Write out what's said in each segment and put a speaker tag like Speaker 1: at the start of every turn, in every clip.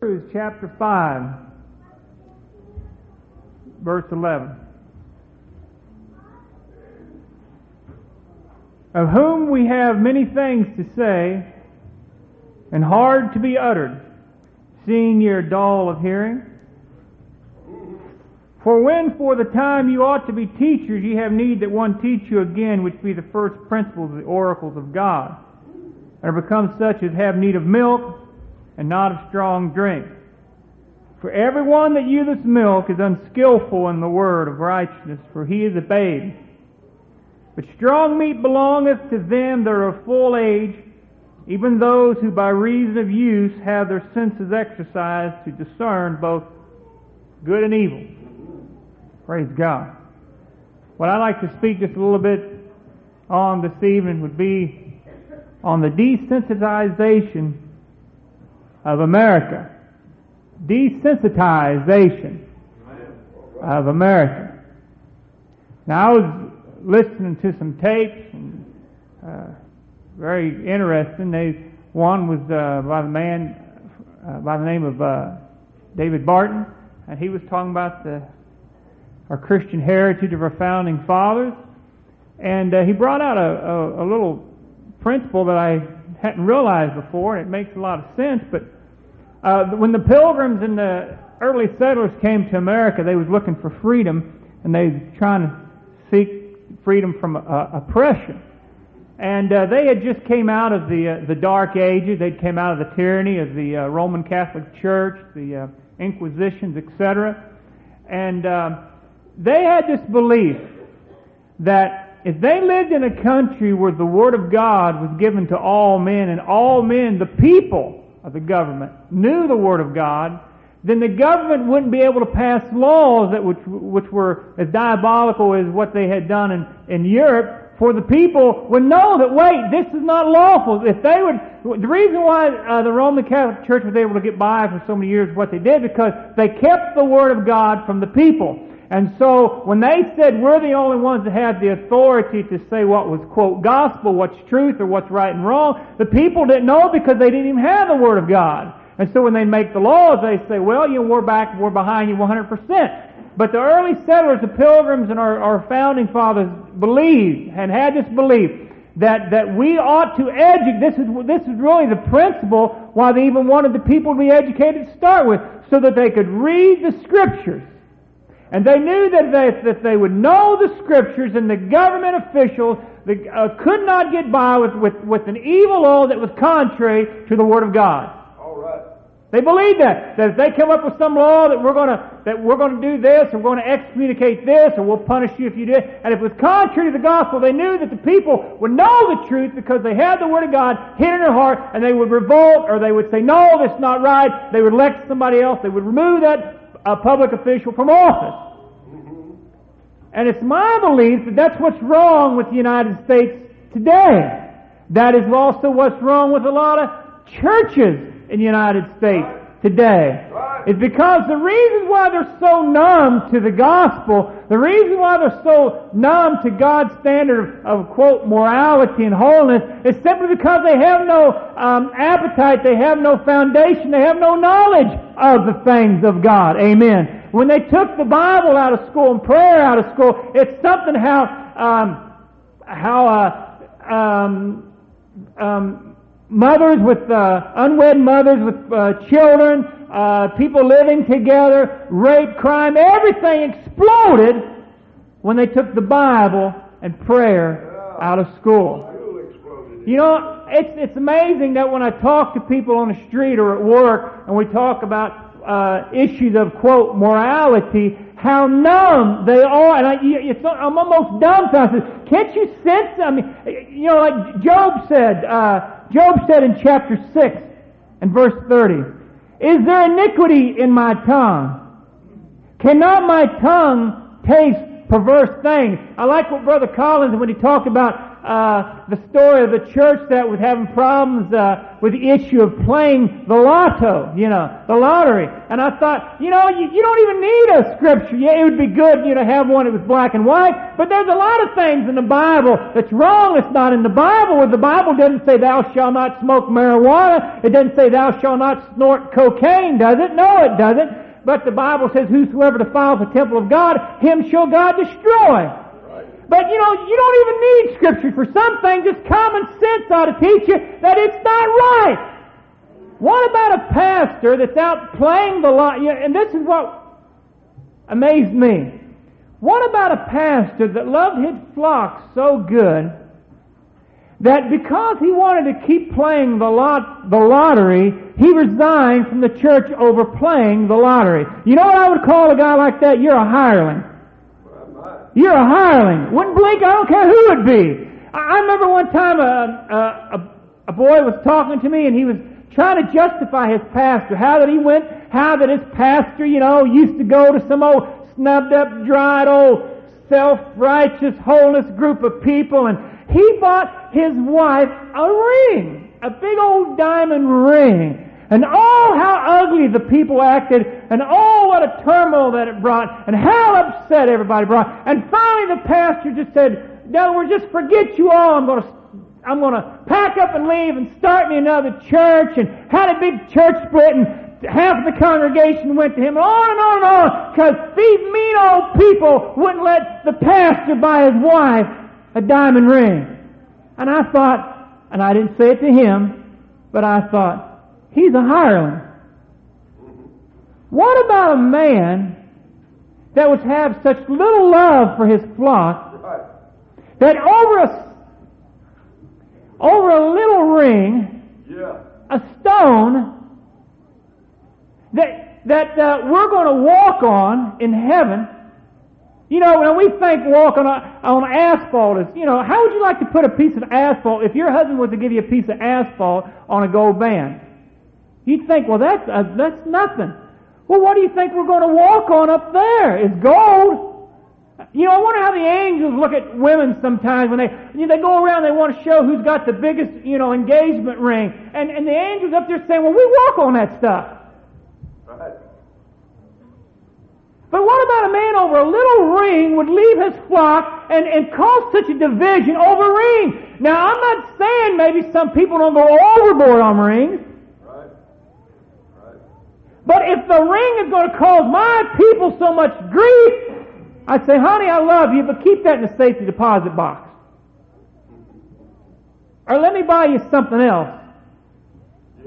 Speaker 1: Hebrews chapter 5, verse 11. Of whom we have many things to say, and hard to be uttered, seeing ye are dull of hearing. For when for the time you ought to be teachers, ye have need that one teach you again, which be the first principles of the oracles of God, and are become such as have need of milk, and not of strong drink. For everyone that useth milk is unskillful in the word of righteousness, for he is a babe. But strong meat belongeth to them that are of full age, even those who by reason of use have their senses exercised to discern both good and evil. Praise God. What I'd like to speak just a little bit on this evening would be on the desensitization of America. Desensitization of America. Now, I was listening to some tapes, and very interesting. One was by the man by the name of David Barton, and he was talking about our Christian heritage of our founding fathers, and he brought out a little principle that I hadn't realized before, and it makes a lot of sense. But when the Pilgrims and the early settlers came to America, they was looking for freedom, and they was trying to seek freedom from oppression. And they had just came out of the Dark Ages. They came out of the tyranny of the Roman Catholic Church, the Inquisitions, etc. And they had this belief that if they lived in a country where the Word of God was given to all men, and all men, the people of the government, knew the Word of God, then the government wouldn't be able to pass laws that which were as diabolical as what they had done in Europe. For the people would know that, wait, this is not lawful. If they would, the reason why the Roman Catholic Church was able to get by for so many years what they did, because they kept the Word of God from the people. And so when they said we're the only ones that have the authority to say what was, quote, gospel, what's truth, or what's right and wrong, the people didn't know because they didn't even have the Word of God. And so when they make the laws, they say, well, we're behind you 100%. But the early settlers, the Pilgrims, and our founding fathers believed, and had this belief, that we ought to educate. This is really the principle why they even wanted the people to be educated to start with, so that they could read the Scriptures. And they knew that they would know the Scriptures, and the government officials could not get by with an evil law that was contrary to the Word of God.
Speaker 2: All right.
Speaker 1: They believed that if they come up with some law that we're going to do this, or we're going to excommunicate this, or we'll punish you if you do it, and if it was contrary to the gospel, they knew that the people would know the truth because they had the Word of God hidden in their heart, and they would revolt, or they would say, no, that's not right. They would elect somebody else. They would remove that public official from office. And it's my belief that that's what's wrong with the United States today. That is also what's wrong with a lot of churches in the United States today. It's because the reason why they're so numb to the gospel, the reason why they're so numb to God's standard of quote, morality and holiness, is simply because they have no appetite, they have no foundation, they have no knowledge of the things of God. Amen. When they took the Bible out of school and prayer out of school, it's something mothers with unwed mothers with children, people living together, rape, crime, everything exploded when they took the Bible and prayer out of school. You know, it's amazing that when I talk to people on the street or at work, and we talk about issues of, quote, morality, how numb they are, and I'm almost dumbfounded. Can't you sense? I mean, you know, like Job said in chapter 6 and verse 30, is there iniquity in my tongue? Cannot my tongue taste perverse things? I like what Brother Collins, when he talked about the story of the church that was having problems with the issue of playing the lotto, the lottery. And I thought, you don't even need a scripture. Yeah, it would be good, to have one that was black and white. But there's a lot of things in the Bible that's wrong. It's not in the Bible. Where the Bible doesn't say thou shalt not smoke marijuana. It doesn't say thou shalt not snort cocaine, does it? No, it doesn't. But the Bible says, whosoever defiles the temple of God, him shall God destroy. Right. But you don't even need scripture for some things. Just common sense ought to teach you that it's not right. What about a pastor that's out playing the lottery? And this is what amazed me. What about a pastor that loved his flock so good that because he wanted to keep playing the lottery, he resigned from the church over playing the lottery? You know what I would call a guy like that? You're a hireling. You're a hireling. Wouldn't blink, I don't care who it be. I remember one time a boy was talking to me and he was trying to justify his pastor. How that his pastor, used to go to some old snubbed up, dried old self-righteous, holiness group of people, and he bought his wife a ring, a big old diamond ring. And oh, how ugly the people acted, and oh, what a turmoil that it brought, and how upset everybody brought. And finally the pastor just said, "No, we'll just forget you all. I'm going to pack up and leave and start me another church," and had a big church split, and half of the congregation went to him, and on and on and on, because these mean old people wouldn't let the pastor buy his wife a diamond ring. And I thought, and I didn't say it to him, but I thought, he's a hireling. What about a man that would have such little love for his flock that over a little ring, a stone that we're going to walk on in heaven? When we think walking on asphalt is, how would you like to put a piece of asphalt if your husband was to give you a piece of asphalt on a gold band? You'd think, well, that's nothing. Well, what do you think we're going to walk on up there? It's gold. I wonder how the angels look at women sometimes when they go around, they want to show who's got the biggest, engagement ring. And the angels up there saying, well, we walk on that stuff. Right. But what about a man over a little ring would leave his flock and cause such a division over a ring? Now, I'm not saying maybe some people don't go overboard on rings. Right. But if the ring is going to cause my people so much grief, I'd say, honey, I love you, but keep that in the safety deposit box. Or let me buy you something else. Yeah.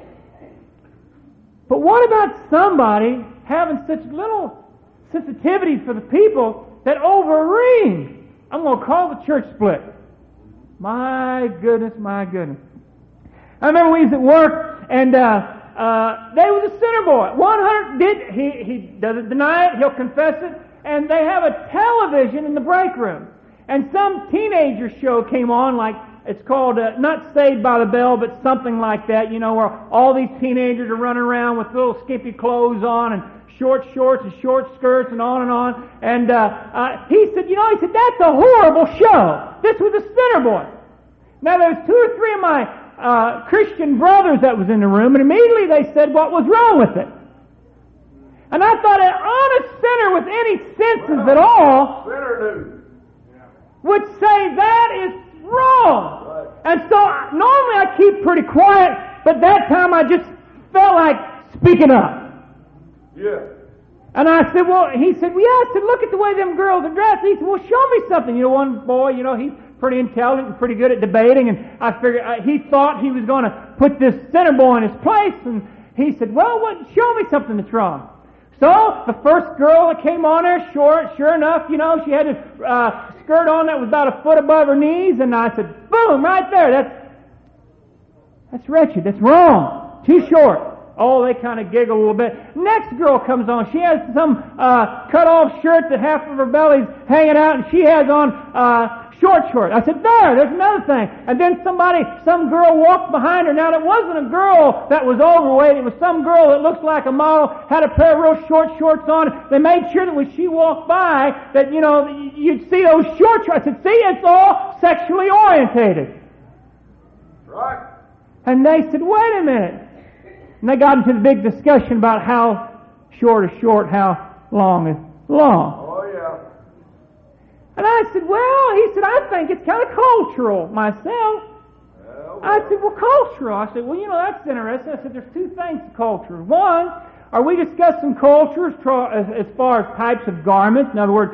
Speaker 1: But what about somebody having such little sensitivity for the people that over a ring, I'm going to call the church split? My goodness. I remember we was at work, and there was a sinner boy. He doesn't deny it, he'll confess it, and they have a television in the break room. And some teenager show came on, like it's called not Saved by the Bell, but something like that, where all these teenagers are running around with little skimpy clothes on and short shorts and short skirts and on and on. And he said, that's a horrible show. This was a sinner boy. Now there was 2 or 3 of my Christian brothers that was in the room, and immediately they said what was wrong with it. And I thought an honest sinner with any senses at all would say that is wrong. Right. And so normally I keep pretty quiet, but that time I just felt like speaking up. Yeah. And I said, he said, I said, look at the way them girls are dressed. He said, well, show me something. One boy, he's pretty intelligent and pretty good at debating, and I figured he thought he was going to put this sinner boy in his place, and he said, show me something that's wrong. So the first girl that came on there, sure enough, she had a skirt on that was about a foot above her knees, and I said, boom, right there, that's wretched, that's wrong, too short. Oh, they kind of giggle a little bit. Next girl comes on. She has some cut-off shirt that half of her belly's hanging out, and she has on short shorts. I said, there's another thing. And then some girl walked behind her. Now, it wasn't a girl that was overweight. It was some girl that looked like a model, had a pair of real short shorts on. They made sure that when she walked by, that, you'd see those short shorts. I said, see, it's all sexually orientated.
Speaker 2: Right.
Speaker 1: And they said, wait a minute. And they got into the big discussion about how short is short, how long is long.
Speaker 2: Oh, yeah.
Speaker 1: And I said, he said, I think it's kind of cultural myself. I said, cultural. I said, that's interesting. I said, there's two things to culture. One, are we discussing cultures as far as types of garments? In other words,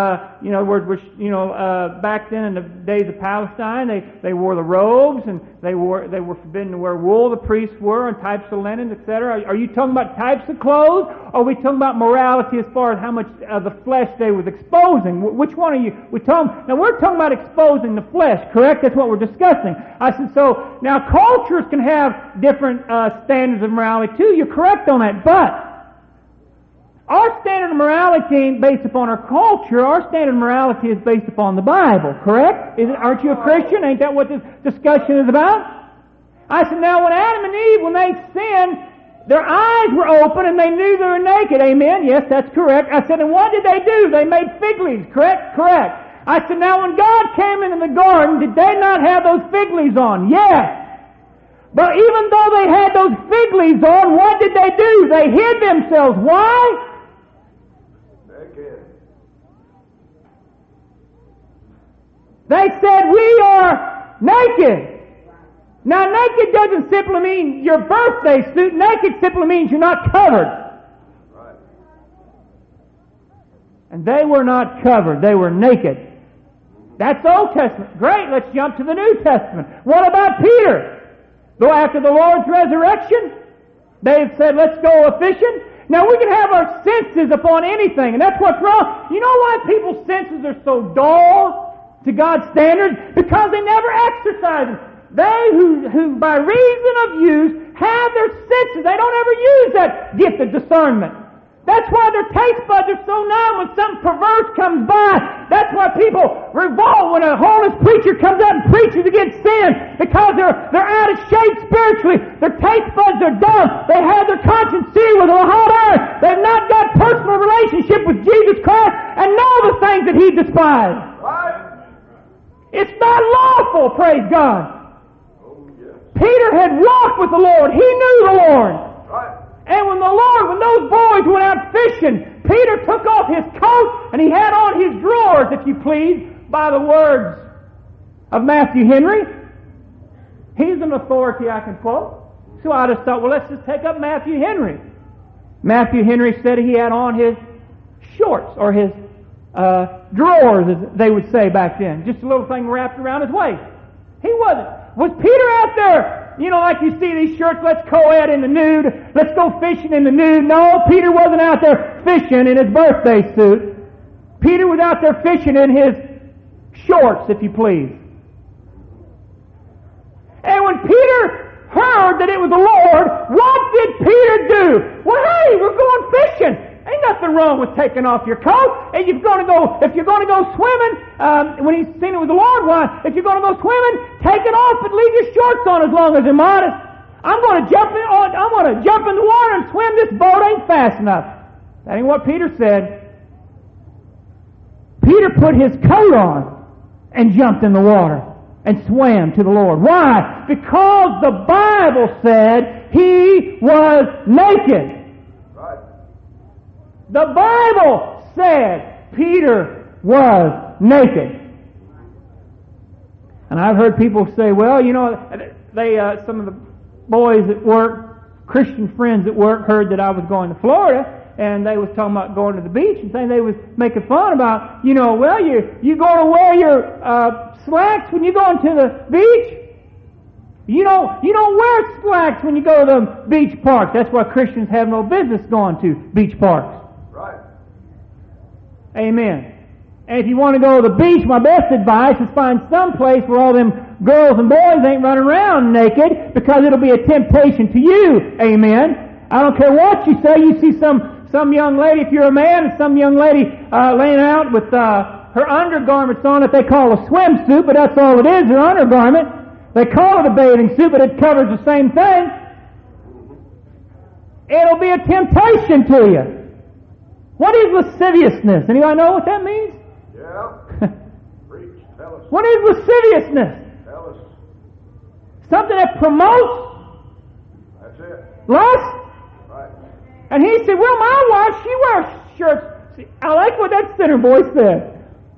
Speaker 1: back then in the days of Palestine, they wore the robes, and they were forbidden to wear wool. The priests were, and types of linen, etc. Are you talking about types of clothes, or are we talking about morality as far as how much of the flesh they was exposing? Which one are you? Now we're talking about exposing the flesh, correct? That's what we're discussing. I said, so now cultures can have different standards of morality too. You're correct on that, but our standard of morality ain't based upon our culture. Our standard of morality is based upon the Bible, correct? Aren't you a Christian? Ain't that what this discussion is about? I said, now when Adam and Eve, when they sinned, their eyes were open and they knew they were naked. Amen? Yes, that's correct. I said, and what did they do? They made fig leaves, correct? Correct. I said, now when God came into the garden, did they not have those fig leaves on? Yes. But even though they had those fig leaves on, what did they do? They hid themselves. Why? They said, we are naked. Now, naked doesn't simply mean your birthday suit. Naked simply means you're not covered.
Speaker 2: Right.
Speaker 1: And they were not covered. They were naked. That's Old Testament. Great, let's jump to the New Testament. What about Peter? Though after the Lord's resurrection, they had said, let's go fishing. Now, we can have our senses upon anything, and that's what's wrong. You know why people's senses are so dull to God's standards? Because they never exercise them. They who by reason of use have their senses. They don't ever use that gift of discernment. That's why their taste buds are so numb when some perverse comes by. That's why people revolt when a holiness preacher comes out and preaches against sin, because they're out of shape spiritually. Their taste buds are dumb. They have their conscience seared with a hot iron. They've not got personal relationship with Jesus Christ and know the things that He despised.
Speaker 2: Right.
Speaker 1: It's not lawful, praise God.
Speaker 2: Oh, yes.
Speaker 1: Peter had walked with the Lord. He knew the Lord.
Speaker 2: Right.
Speaker 1: And when those boys went out fishing, Peter took off his coat and he had on his drawers, if you please, by the words of Matthew Henry. He's an authority I can quote. So I just thought, well, let's just take up Matthew Henry. Matthew Henry said he had on his shorts, or his drawers, as they would say back then. Just a little thing wrapped around his waist. He wasn't. Was Peter out there, like you see these shirts, let's co-ed in the nude, let's go fishing in the nude? No, Peter wasn't out there fishing in his birthday suit. Peter was out there fishing in his shorts, if you please. And when Peter heard that it was the Lord, what did Peter do? Well, hey, we're going fishing. Ain't nothing wrong with taking off your coat. And if you're going to go swimming, when he's seen it with the Lord, why, if you're going to go swimming, take it off, but leave your shorts on as long as they're modest. I'm going to jump in the water and swim. This boat ain't fast enough. That ain't what Peter said. Peter put his coat on and jumped in the water and swam to the Lord. Why? Because the Bible said he was naked. The Bible said Peter was naked. And I've heard people say, well, some of the boys at work, Christian friends at work, heard that I was going to Florida, and they was talking about going to the beach, and saying they was making fun about, you going to wear your slacks when you go into the beach? You don't wear slacks when you go to the beach park. That's why Christians have no business going to beach parks.
Speaker 2: Right.
Speaker 1: Amen. And if you want to go to the beach, my best advice is find some place where all them girls and boys ain't running around naked, because it'll be a temptation to you. Amen. I don't care what you say. You see some young lady, if you're a man, and some young lady laying out with
Speaker 3: her undergarments on that they call a swimsuit, but that's all it is, her undergarment. They call it a bathing suit, but it covers the same thing. It'll be a temptation to you. What is lasciviousness? Anybody know what that means?
Speaker 2: Yeah. Preach. Tell us.
Speaker 3: What is lasciviousness?
Speaker 2: Tell us.
Speaker 3: Something that promotes
Speaker 2: That's it.
Speaker 3: lust.
Speaker 2: Right.
Speaker 3: And he said, well, my wife, she wears shirts. See, I like what that sinner boy said.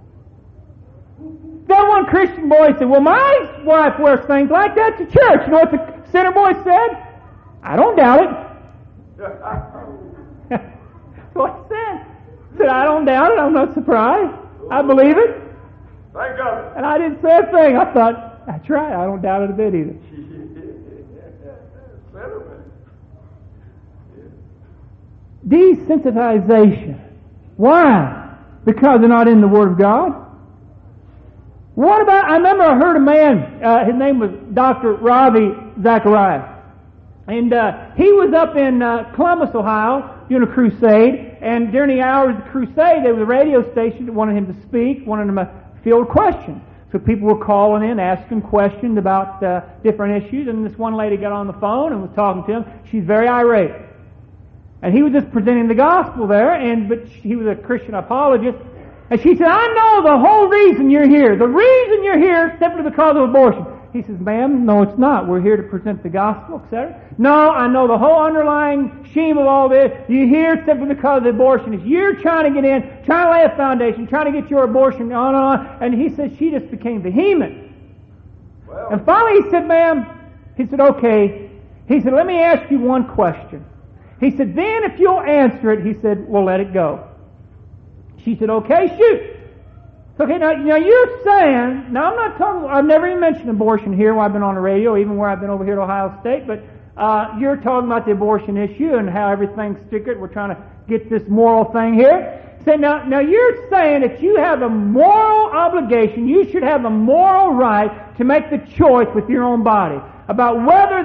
Speaker 3: That one Christian boy said, well, my wife wears things like that to church. You know what the sinner boy said? I don't doubt it. That's what he said. He said, I don't doubt it. I'm not surprised. I believe it.
Speaker 2: Think of it.
Speaker 3: And I didn't say a thing. I thought, that's right. I don't doubt it a bit either.
Speaker 2: Sentiment.
Speaker 3: Desensitization. Why? Because they're not in the Word of God. What about, I remember I heard a man, his name was Dr. Ravi Zacharias. And he was up in Columbus, Ohio, doing a crusade. And during the hours of the crusade, there was a radio station that wanted him to speak, wanted him to field questions. So people were calling in, asking questions about different issues. And this one lady got on the phone and was talking to him. She's very irate. And he was just presenting the gospel there, but he was a Christian apologist. And she said, I know the whole reason you're here. The reason you're here is simply because of abortion. He says, ma'am, no, it's not. We're here to present the gospel, etc. No, I know the whole underlying scheme of all this. You're here simply because of abortion. You're trying to get in, trying to lay a foundation, trying to get your abortion on and on. And he said she just became vehement.
Speaker 2: Well,
Speaker 3: And finally he said, ma'am, he said, okay. He said, let me ask you one question. He said, then if you'll answer it, he said, we'll let it go. She said, okay, shoot. Okay, now you're saying, now I'm not talking, I've never even mentioned abortion here while I've been on the radio, even where I've been over here at Ohio State, but you're talking about the abortion issue and how everything's secret. We're trying to get this moral thing here. So now you're saying that you have a moral obligation, you should have a moral right to make the choice with your own body about whether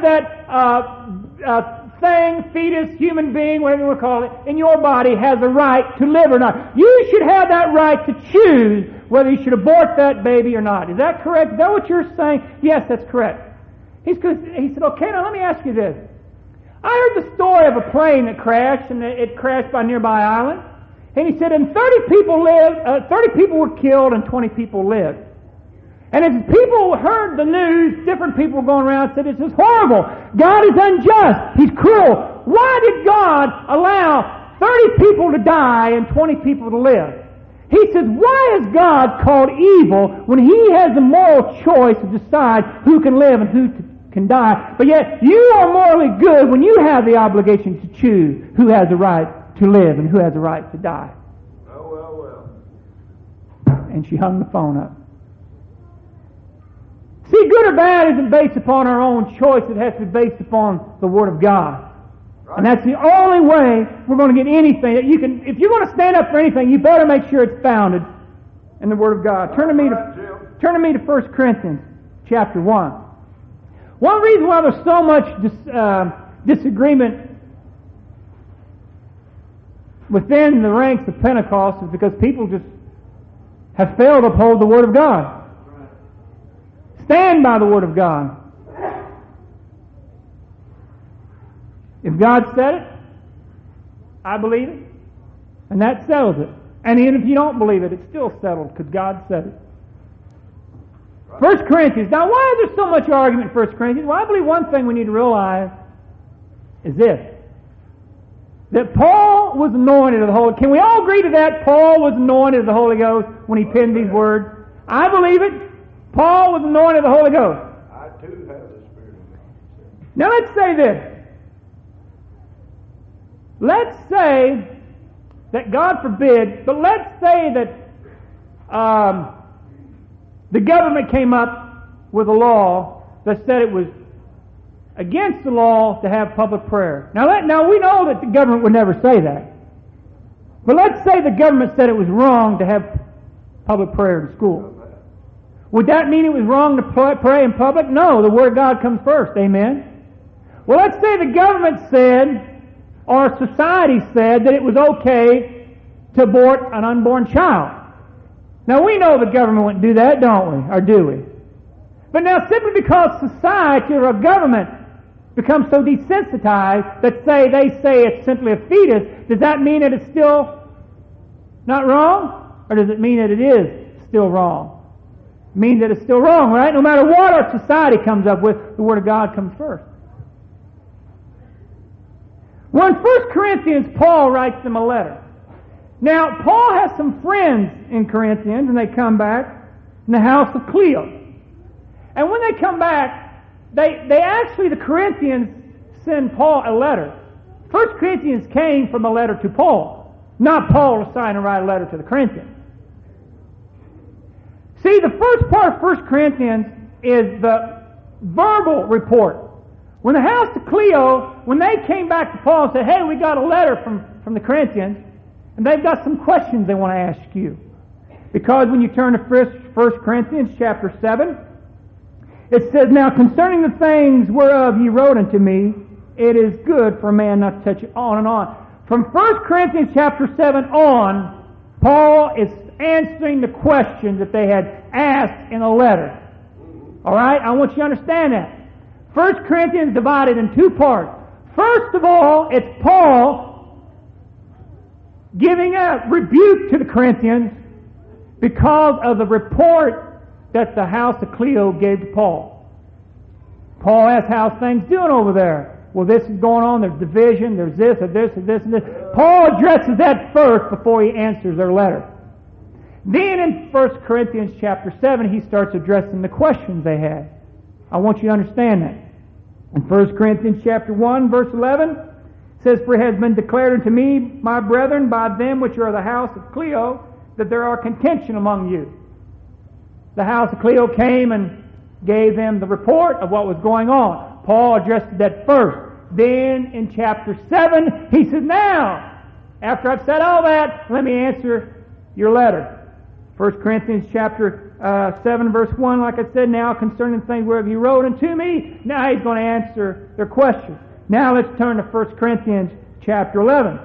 Speaker 3: that thing, fetus, human being, whatever you want to call it, in your body has a right to live or not. You should have that right to choose whether you should abort that baby or not. Is that correct? Is that what you're saying? Yes, that's correct. He said, okay, now let me ask you this. I heard the story of a plane that crashed, and it crashed by a nearby island. And he said, and 30 people were killed and 20 people lived. And as people heard the news, different people were going around and said, this is horrible. God is unjust. He's cruel. Why did God allow 30 people to die and 20 people to live? He says, why is God called evil when He has the moral choice to decide who can live and who can die? But yet, you are morally good when you have the obligation to choose who has the right to live and who has the right to die.
Speaker 2: well, well.
Speaker 3: And she hung the phone up. See, good or bad isn't based upon our own choice. It has to be based upon the Word of God.
Speaker 2: Right.
Speaker 3: And that's the only way we're going to get anything. That you can, if you're going to stand up for anything, you better make sure it's founded in the Word of God. Turn to me to 1 Corinthians chapter 1. One reason why there's so much disagreement within the ranks of Pentecost is because people just have failed to uphold the Word of God. Stand by the Word of God. If God said it, I believe it, and that settles it. And even if you don't believe it, it's still settled because God said it. 1 Corinthians. Now, why is there so much argument in 1 Corinthians? Well, I believe one thing we need to realize is this. That Paul was anointed of the Holy Ghost. Can we all agree to that? Paul was anointed of the Holy Ghost when he penned these words. I believe it. Paul was anointed of the Holy Ghost.
Speaker 2: I too have the Spirit of God.
Speaker 3: Now let's say this. Let's say that, God forbid, but let's say that the government came up with a law that said it was against the law to have public prayer. Now we know that the government would never say that. But let's say the government said it was wrong to have public prayer in school. Would that mean it was wrong to pray in public? No, the Word of God comes first. Amen? Well, let's say the government said, or society said, that it was okay to abort an unborn child. Now we know the government wouldn't do that, don't we? Or do we? But now simply because society or a government becomes so desensitized that they say it's simply a fetus, does that mean that it's still not wrong? Or does it mean that it is still wrong? It means that it's still wrong, right? No matter what our society comes up with, the Word of God comes first. Well, in 1 Corinthians, Paul writes them a letter. Now, Paul has some friends in Corinthians, and they come back in the house of Cleo. And when they come back, they actually, the Corinthians, send Paul a letter. 1 Corinthians came from a letter to Paul, not Paul deciding to write a letter to the Corinthians. See, the first part of 1 Corinthians is the verbal report. When the house of Cleo, when they came back to Paul and said, hey, we got a letter from the Corinthians, and they've got some questions they want to ask you. Because when you turn to 1 Corinthians chapter 7, it says, now concerning the things whereof ye wrote unto me, it is good for a man not to touch it, on and on. From 1 Corinthians chapter 7 on, Paul is answering the questions that they had asked in a letter. All right? I want you to understand that. 1 Corinthians is divided in two parts. First of all, it's Paul giving a rebuke to the Corinthians because of the report that the house of Cleo gave to Paul. Paul asked, how's things doing over there? Well, this is going on, there's division, there's this, and this, and this, and this. Paul addresses that first before he answers their letter. Then in 1 Corinthians chapter 7, he starts addressing the questions they had. I want you to understand that. In 1 Corinthians chapter 1, verse 11, it says, for it has been declared unto me, my brethren, by them which are of the house of Cleo, that there are contention among you. The house of Cleo came and gave them the report of what was going on. Paul addressed that first. Then in chapter 7, he says, now, after I've said all that, let me answer your letter. 1 Corinthians chapter 7 verse 1, like I said, now concerning things whereof you wrote unto me, now he's going to answer their questions. Now let's turn to 1 Corinthians chapter 11.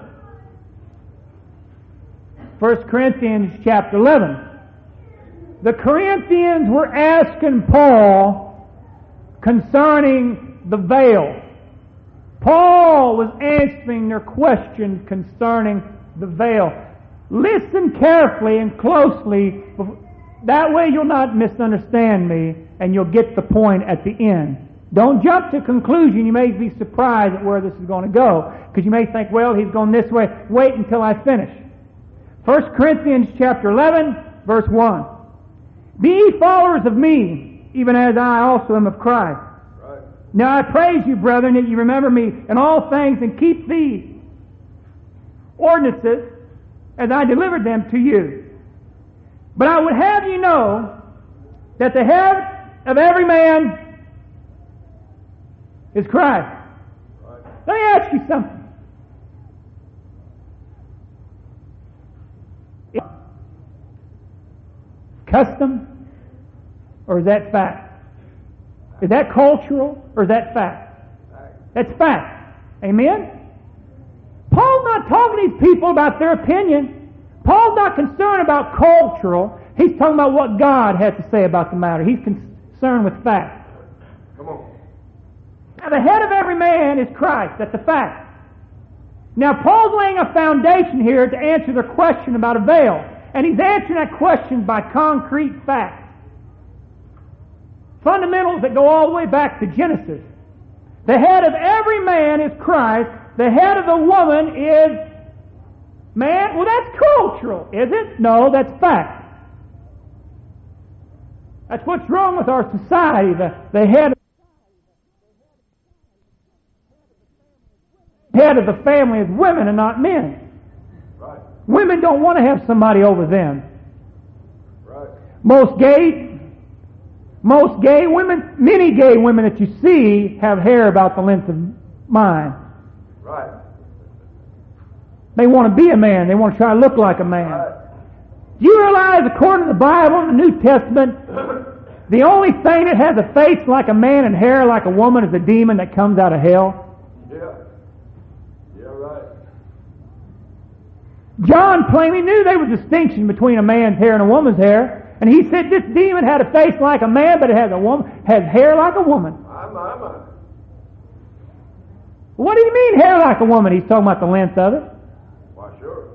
Speaker 3: 1 Corinthians chapter 11. The Corinthians were asking Paul concerning the veil. Paul was answering their questions concerning the veil. Listen carefully and closely. That way you'll not misunderstand me and you'll get the point at the end. Don't jump to conclusion. You may be surprised at where this is going to go. Because you may think, well, he's going this way. Wait until I finish. 1 Corinthians chapter 11, verse 1. Be ye followers of me, even as I also am of Christ.
Speaker 2: Right.
Speaker 3: Now I praise you, brethren, that you remember me in all things and keep these ordinances as I delivered them to you. But I would have you know that the head of every man is Christ.
Speaker 2: Right.
Speaker 3: Let me ask you something. Custom, or is that fact? Is that cultural, or is that fact? That's fact. Amen? Paul's not talking to these people about their opinion. Paul's not concerned about cultural. He's talking about what God has to say about the matter. He's concerned with fact.
Speaker 2: Come on.
Speaker 3: Now, the head of every man is Christ. That's a fact. Now, Paul's laying a foundation here to answer their question about a veil. And he's answering that question by concrete facts. Fundamentals that go all the way back to Genesis. The head of every man is Christ. The head of the woman is man. Well, that's cultural, is it? No, that's fact. That's what's wrong with our society. The head of the family is women and not men.
Speaker 2: Right.
Speaker 3: Women don't want to have somebody over them.
Speaker 2: Right.
Speaker 3: Most gay women, many gay women that you see have hair about the length of mine.
Speaker 2: Right.
Speaker 3: They want to be a man. They want to try to look like a man.
Speaker 2: Right.
Speaker 3: Do you realize, according to the Bible and the New Testament, the only thing that has a face like a man and hair like a woman is a demon that comes out of hell?
Speaker 2: Yeah. Yeah, right.
Speaker 3: John plainly knew there was a distinction between a man's hair and a woman's hair. And he said this demon had a face like a man, but it has hair like a woman.
Speaker 2: My.
Speaker 3: What do you mean hair like a woman? He's talking about the length of it.
Speaker 2: Why, sure.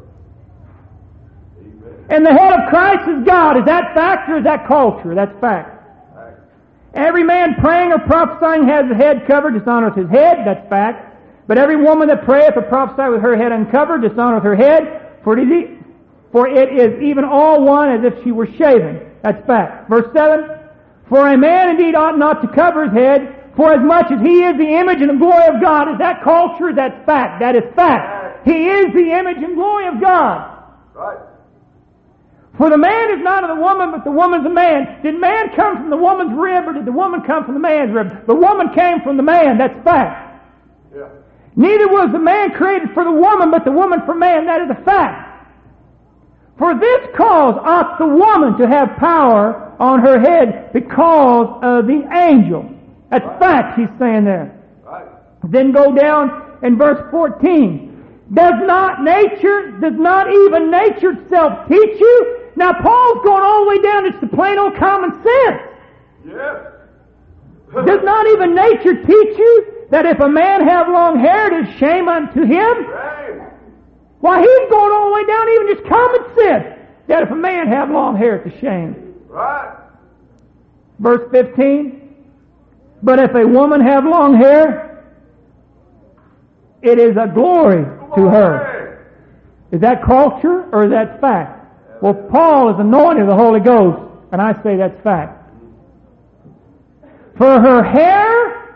Speaker 2: Amen.
Speaker 3: And the head of Christ is God. Is that fact or is that culture? That's fact. Every man praying or prophesying has the head covered, dishonors his head. That's fact. But every woman that prayeth or prophesieth with her head uncovered, dishonors her head. For it is even all one as if she were shaven. That's fact. Verse 7. For a man indeed ought not to cover his head, for as much as he is the image and the glory of God. Is that culture? Is that fact? That is fact. He is the image and glory of God.
Speaker 2: Right.
Speaker 3: For the man is not of the woman, but the woman's the man. Did man come from the woman's rib, or did the woman come from the man's rib? The woman came from the man. That's fact.
Speaker 2: Yeah.
Speaker 3: Neither was the man created for the woman, but the woman for man. That is a fact. For this cause ought the woman to have power on her head because of the angel. That's fact, he's saying there.
Speaker 2: Right.
Speaker 3: Then go down in verse 14. Does not even nature itself teach you? Now Paul's going all the way down to the plain old common sense.
Speaker 2: Yes.
Speaker 3: Does not even nature teach you that if a man have long hair, it is shame unto him?
Speaker 2: Right.
Speaker 3: Why, he's going all the way down even just common sense, that if a man have long hair, it's a shame.
Speaker 2: Right.
Speaker 3: Verse 15. But if a woman have long hair, it is a glory to her. Is that culture or is that fact? Well, Paul is anointed of the Holy Ghost, and I say that's fact. For her hair,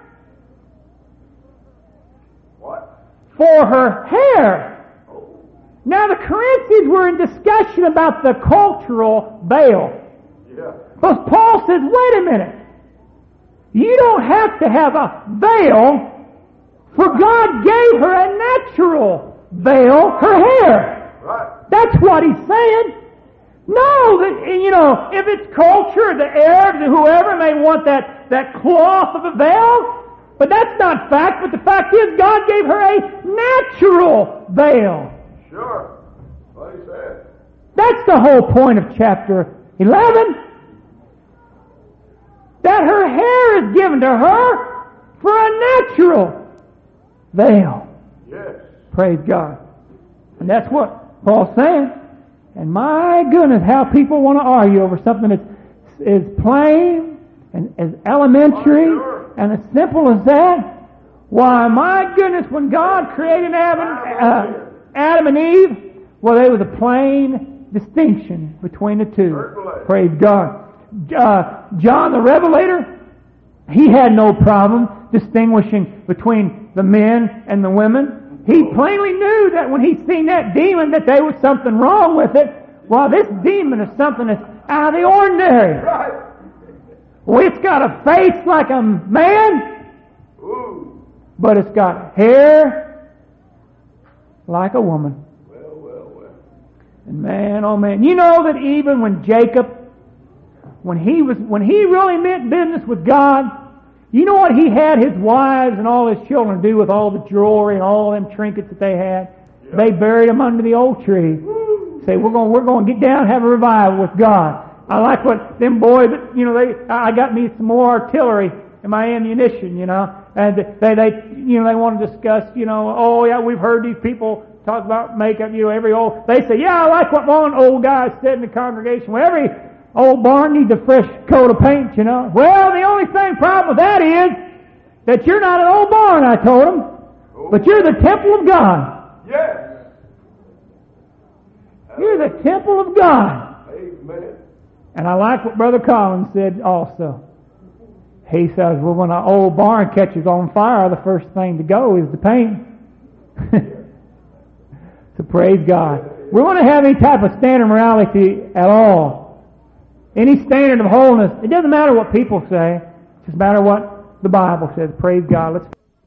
Speaker 2: What?
Speaker 3: for her hair. Now the Corinthians were in discussion about the cultural veil.
Speaker 2: Yeah.
Speaker 3: But Paul says, wait a minute. You don't have to have a veil, for God gave her a natural veil, her hair.
Speaker 2: Right.
Speaker 3: That's what he's saying. No, if it's culture, the Arabs or whoever may want that cloth of a veil, but that's not fact. But the fact is, God gave her a natural veil.
Speaker 2: Sure. What he said.
Speaker 3: That's the whole point of chapter 11. That her hair is given to her for a natural veil.
Speaker 2: Yes.
Speaker 3: Praise God. And that's what Paul's saying. And my goodness, how people want to argue over something that is plain and as elementary and as simple as that. Why, my goodness, when God created Adam and Eve, well, there was a plain distinction between the two.
Speaker 2: Certainly.
Speaker 3: Praise God. John the Revelator, he had no problem distinguishing between the men and the women. He plainly knew that when he seen that demon that there was something wrong with it. Well, this demon is something that's out of the ordinary.
Speaker 2: Right.
Speaker 3: Well, it's got a face like a man,
Speaker 2: Ooh.
Speaker 3: but it's got hair like a woman.
Speaker 2: Well.
Speaker 3: And man, oh man, you know that even when Jacob, when he really meant business with God, you know what he had his wives and all his children do with all the jewelry and all them trinkets that they had?
Speaker 2: Yeah.
Speaker 3: They buried them under the oak tree.
Speaker 2: Woo.
Speaker 3: Say, we're going to get down and have a revival with God. I like what them boys, I got me some more artillery in my ammunition, and they want to discuss, oh yeah, we've heard these people talk about makeup, they say, yeah, I like what one old guy said in the congregation. Well, every old barn needs a fresh coat of paint, Well, the only problem with that is that you're not an old barn, I told him, but you're the temple of God.
Speaker 2: Yes.
Speaker 3: You're the temple of God.
Speaker 2: Amen.
Speaker 3: And I like what Brother Collins said also. He says, well, when an old barn catches on fire, the first thing to go is the paint. So praise God. We want to have any type of standard of morality at all. Any standard of holiness. It doesn't matter what people say. It just matters what the Bible says. Praise God. Let's